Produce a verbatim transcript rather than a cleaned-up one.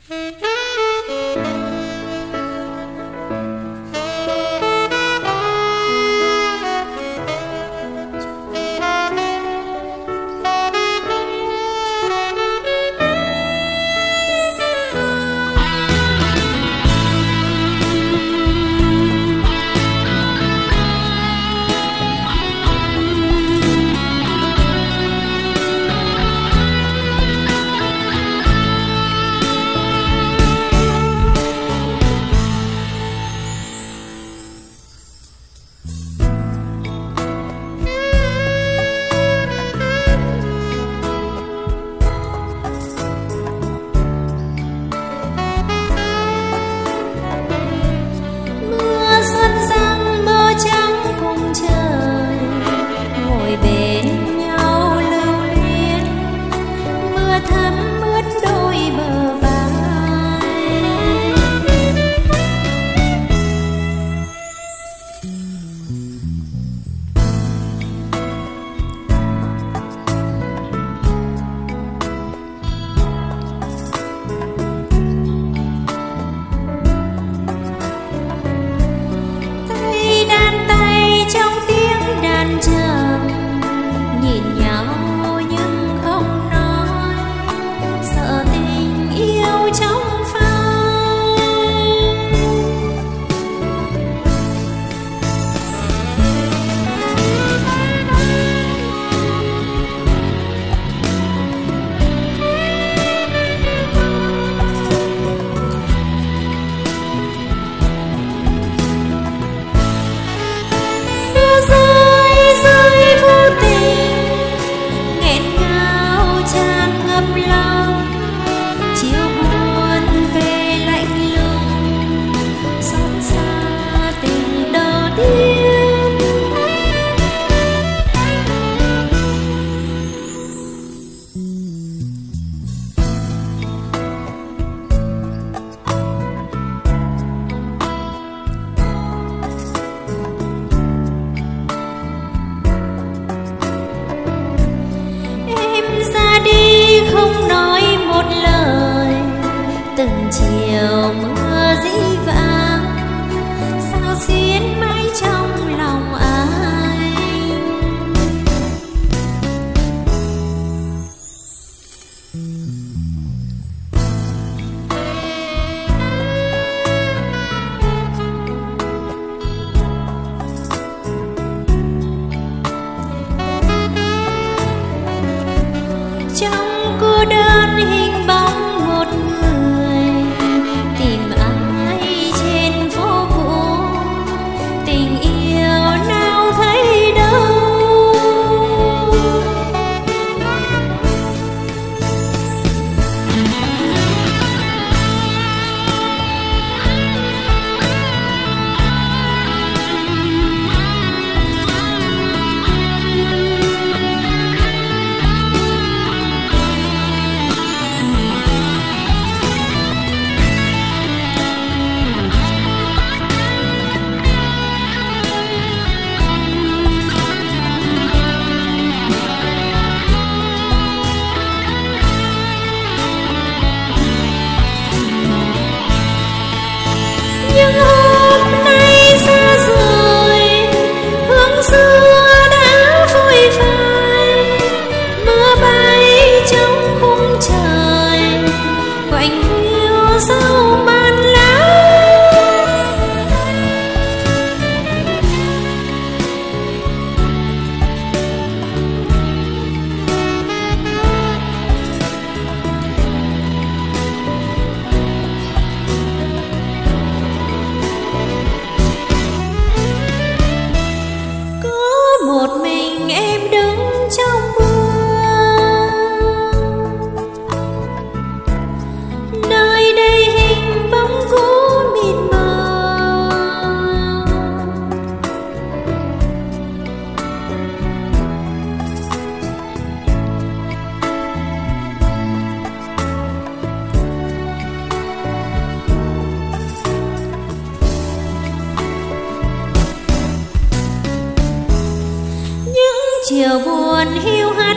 từng chiều mưa dĩ vãng sao xuyến mãi trong lòng anh. Trong cô đơn hình bóng một người tìm ai trên phố cũ, tình yêu nào thấy đâu. Nhưng hôm nay xa rồi, hương xưa đã phôi phai, mưa bay trong khung trời, quạnh hiu sau màn lá. Một mình em đứng trong mưa, nơi đây hình bóng cũ mịt mờ. Chiều buồn hiu hắt